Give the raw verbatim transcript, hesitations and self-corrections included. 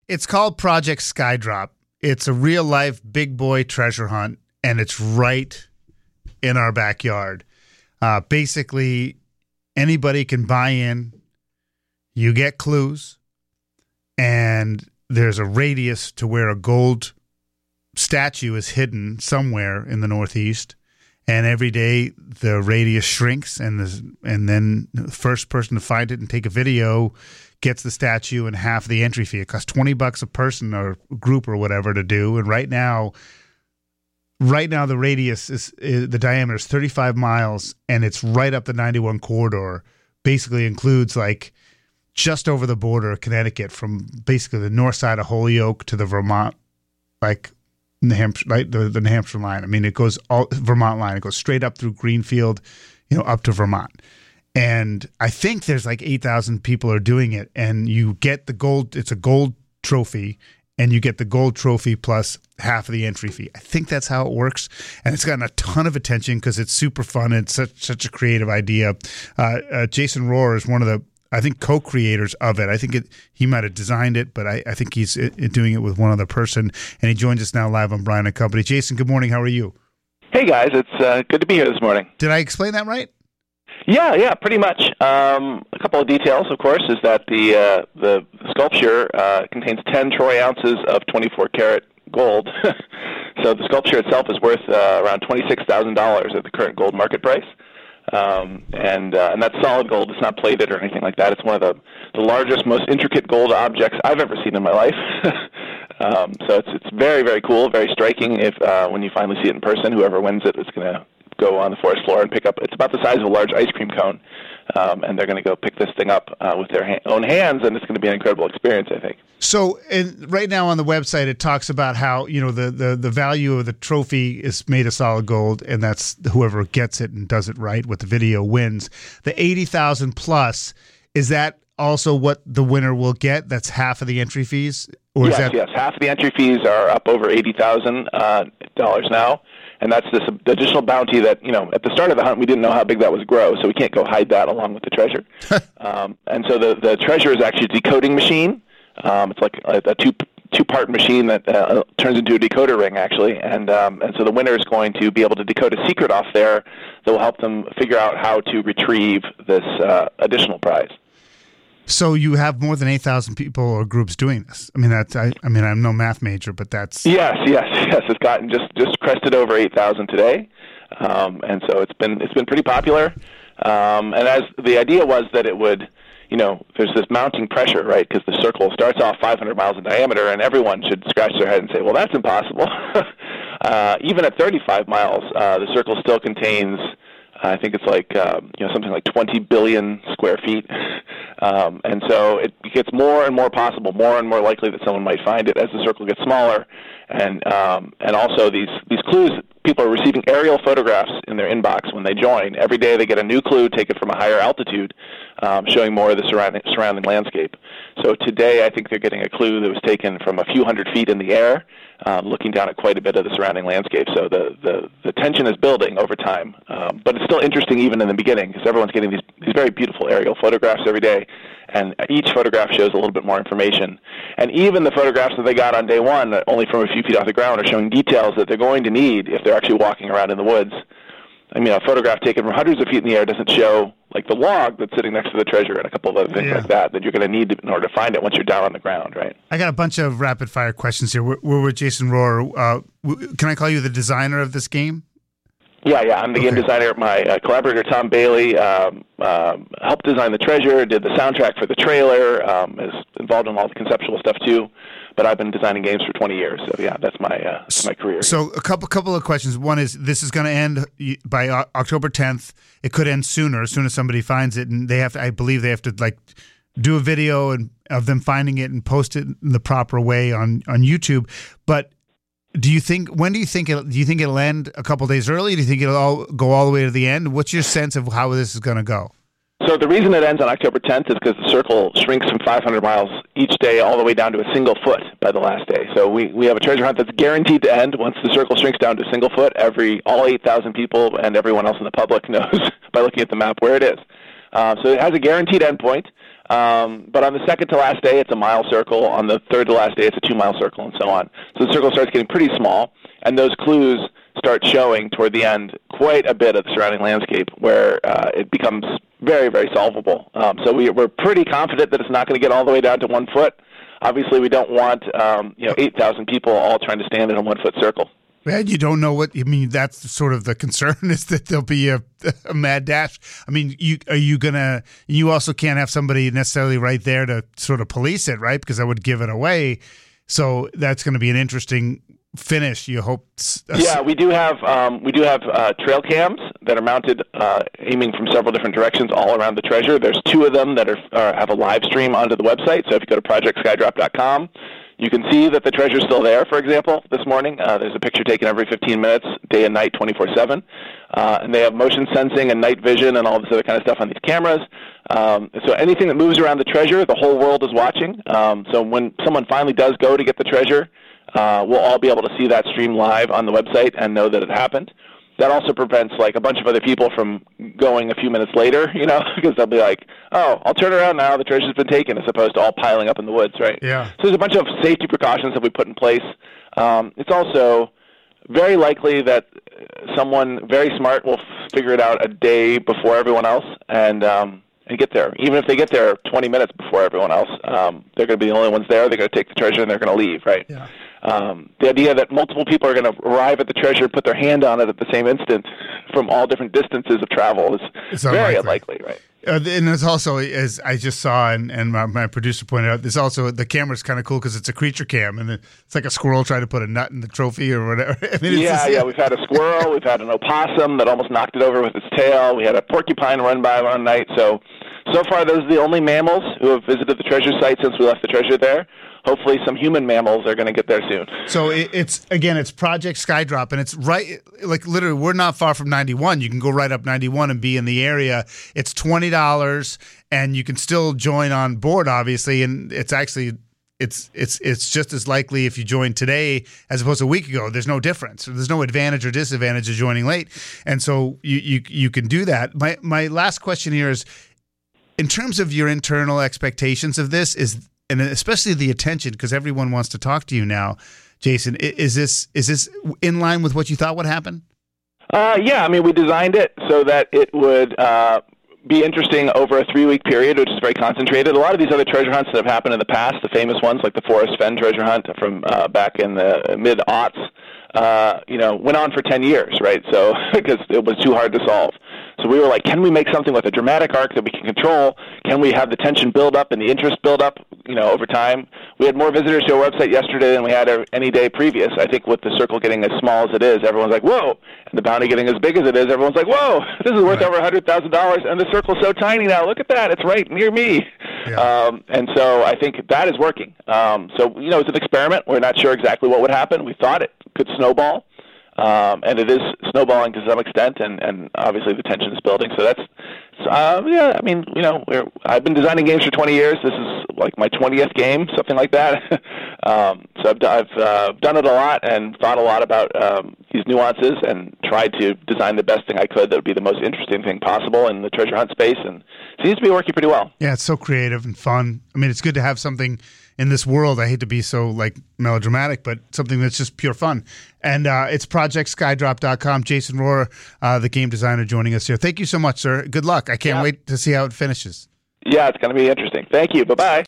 It's called Project Skydrop. It's a real-life big boy treasure hunt, and it's right in our backyard. Uh, basically, anybody can buy in. You get clues, and there's a radius to where a gold statue is hidden somewhere in the Northeast. And every day the radius shrinks, and the, and then the first person to find it and take a video gets the statue and half the entry fee. It costs twenty bucks a person or group or whatever to do. And right now, right now the radius is, is the diameter is thirty-five miles, and it's right up the ninety-one corridor. Basically includes like just over the border of Connecticut, from basically the north side of Holyoke to the Vermont, like New Hampshire, right, the, the New Hampshire line. I mean, it goes all Vermont line. It goes straight up through Greenfield, you know, up to Vermont. And I think there's like eight thousand people are doing it, and you get the gold. It's a gold trophy, and you get the gold trophy plus half of the entry fee. I think that's how it works, and it's gotten a ton of attention because it's super fun. And it's such such a creative idea. Uh, uh, Jason Rohrer is one of the, I think, co-creators of it. I think it, he might have designed it, but I, I think he's it, it doing it with one other person. And he joins us now live on Brian and Company. Jason, good morning. How are you? Hey, guys. It's uh, good to be here this morning. Did I explain that right? Yeah, yeah, pretty much. Um, a couple of details, of course, is that the uh, the sculpture uh, contains ten troy ounces of twenty-four karat gold. So the sculpture itself is worth uh, around twenty-six thousand dollars at the current gold market price. Um, and uh, and that's solid gold. It's not plated or anything like that. It's one of the, the largest, most intricate gold objects I've ever seen in my life. um, so it's it's very, very cool, very striking. If uh, when you finally see it in person, whoever wins it is going to go on the forest floor and pick up. It's about the size of a large ice cream cone, um, and they're going to go pick this thing up uh, with their ha- own hands, and it's going to be an incredible experience, I think. So, and right now on the website, it talks about how, you know, the, the, the value of the trophy is made of solid gold, and that's whoever gets it and does it right with the video wins. The eighty thousand plus, is that also what the winner will get? That's half of the entry fees? Or yes, is that... yes. Half of the entry fees are up over eighty thousand dollars uh, now. And that's this additional bounty that, you know, at the start of the hunt, we didn't know how big that was grow, so we can't go hide that along with the treasure. um, and so the, the treasure is actually a decoding machine. Um, it's like a, a two, two-part machine that uh, turns into a decoder ring, actually. And um, and so the winner is going to be able to decode a secret off there that will help them figure out how to retrieve this uh, additional prize. So you have more than eight thousand people or groups doing this. I mean, that's, I, I mean, I'm no math major, but that's... Yes, yes, yes. It's gotten just, just crested over eight thousand today. Um, and so it's been, it's been pretty popular. Um, and as the idea was that it would, you know, there's this mounting pressure, right? Because the circle starts off five hundred miles in diameter, and everyone should scratch their head and say, well, that's impossible. uh, even at thirty-five miles, uh, the circle still contains... I think it's like um, you know something like twenty billion square feet, um, and so it gets more and more possible, more and more likely that someone might find it as the circle gets smaller, and um, and also these these clues. People are receiving aerial photographs in their inbox when they join. Every day they get a new clue taken from a higher altitude, um, showing more of the surrounding surrounding landscape. So today I think they're getting a clue that was taken from a few hundred feet in the air, um, looking down at quite a bit of the surrounding landscape. So the, the, the tension is building over time. Um, but it's still interesting even in the beginning because everyone's getting these, these very beautiful aerial photographs every day. And each photograph shows a little bit more information. And even the photographs that they got on day one, only from a few feet off the ground, are showing details that they're going to need if they're actually walking around in the woods. I mean, a photograph taken from hundreds of feet in the air doesn't show, like, the log that's sitting next to the treasure and a couple of other things yeah. like that that you're going to need in order to find it once you're down on the ground, right? I got a bunch of rapid-fire questions here. We're, we're with Jason Rohrer. Uh, can I call you the designer of this game? Yeah, yeah. I'm the okay. game designer. My uh, collaborator, Tom Bailey, um, um, helped design the treasure, did the soundtrack for the trailer, um, is involved in all the conceptual stuff, too. But I've been designing games for twenty years, so yeah, that's my uh, that's my career. So a couple couple of questions. One is, this is going to end by October tenth. It could end sooner, as soon as somebody finds it, and they have to. I believe they have to like do a video and of them finding it and post it in the proper way on, on YouTube. But do you think when do you think it? Do you think it'll end a couple days early? Do you think it'll all go all the way to the end? What's your sense of how this is going to go? So the reason it ends on October tenth is because the circle shrinks from five hundred miles each day all the way down to a single foot by the last day. So we, we have a treasure hunt that's guaranteed to end once the circle shrinks down to a single foot. Every all eight thousand people and everyone else in the public knows by looking at the map where it is. Uh, so it has a guaranteed endpoint. Um, but on the second to last day, it's a mile circle. On the third to last day, it's a two-mile circle, and so on. So the circle starts getting pretty small, and those clues start showing toward the end quite a bit of the surrounding landscape where uh, it becomes very, very solvable. Um, so we, we're pretty confident that it's not going to get all the way down to one foot. Obviously, we don't want um, you know eight thousand people all trying to stand in a one-foot circle. Man, you don't know what I mean. That's sort of the concern is that there'll be a, a mad dash. I mean, you are you gonna? You also can't have somebody necessarily right there to sort of police it, right? Because that would give it away. So that's going to be an interesting finish. You hope. Yeah, we do have um, we do have uh, trail cams that are mounted, uh, aiming from several different directions all around the treasure. There's two of them that are uh, have a live stream onto the website. So if you go to project skydrop dot com. You can see that the treasure's still there, for example, this morning. Uh, there's a picture taken every fifteen minutes, day and night, twenty-four seven. Uh, and they have motion sensing and night vision and all this other kind of stuff on these cameras. Um, so anything that moves around the treasure, the whole world is watching. Um, so when someone finally does go to get the treasure, uh, we'll all be able to see that stream live on the website and know that it happened. That also prevents like a bunch of other people from going a few minutes later, you know, because they'll be like, oh, I'll turn around now, the treasure's been taken, as opposed to all piling up in the woods, right? Yeah. So there's a bunch of safety precautions that we put in place. Um, it's also very likely that someone very smart will f- figure it out a day before everyone else and um, and get there. Even if they get there twenty minutes before everyone else, um, they're going to be the only ones there. They're going to take the treasure and they're going to leave, right? Yeah. Um, the idea that multiple people are going to arrive at the treasure, put their hand on it at the same instant from all different distances of travel is It's very unlikely. unlikely, right? Uh, and it's also, as I just saw, and, and my, my producer pointed out, there's also the camera's kind of cool because it's a creature cam, and it's like a squirrel trying to put a nut in the trophy or whatever. I mean, it's yeah, just, yeah. We've had a squirrel, we've had an opossum that almost knocked it over with its tail. We had a porcupine run by one night. So, so far, those are the only mammals who have visited the treasure site since we left the treasure there. Hopefully some human mammals are going to get there soon. So it, it's, again, it's Project Skydrop, and it's right, like literally, we're not far from ninety-one. You can go right up ninety-one and be in the area. It's twenty dollars, and you can still join on board, obviously, and it's actually, it's it's it's just as likely if you join today as opposed to a week ago. There's no difference. There's no advantage or disadvantage of joining late, and so you you, you can do that. My My last question here is, in terms of your internal expectations of this, is and especially the attention, because everyone wants to talk to you now, Jason. Is this is this in line with what you thought would happen? Uh, yeah, I mean, we designed it so that it would uh, be interesting over a three-week period, which is very concentrated. A lot of these other treasure hunts that have happened in the past, the famous ones like the Forest Fen treasure hunt from uh, back in the mid-aughts, uh, you know, went on for ten years, right? So because it was too hard to solve. So we were like, can we make something with a dramatic arc that we can control? Can we have the tension build up and the interest build up, you know, over time? We had more visitors to our website yesterday than we had any day previous. I think with the circle getting as small as it is, everyone's like, whoa. And the bounty getting as big as it is, everyone's like, whoa, this is worth right. over one hundred thousand dollars. And the circle's so tiny now. Look at that. It's right near me. Yeah. Um, and so I think that is working. Um, so, you know, it's an experiment. We're not sure exactly what would happen. We thought it could snowball. Um, and it is snowballing to some extent, and, and obviously the tension is building. So that's, uh, yeah, I mean, you know, we're, I've been designing games for twenty years. This is like my twentieth game, something like that. um, so I've, I've uh, done it a lot and thought a lot about um, these nuances and tried to design the best thing I could that would be the most interesting thing possible in the treasure hunt space, and it seems to be working pretty well. Yeah, it's so creative and fun. I mean, it's good to have something in this world. I hate to be so like melodramatic, but something that's just pure fun. And uh, it's project skydrop dot com. Jason Rohrer, uh, the game designer, joining us here. Thank you so much, sir. Good luck. I can't yeah. wait to see how it finishes. Yeah, it's going to be interesting. Thank you. Bye-bye.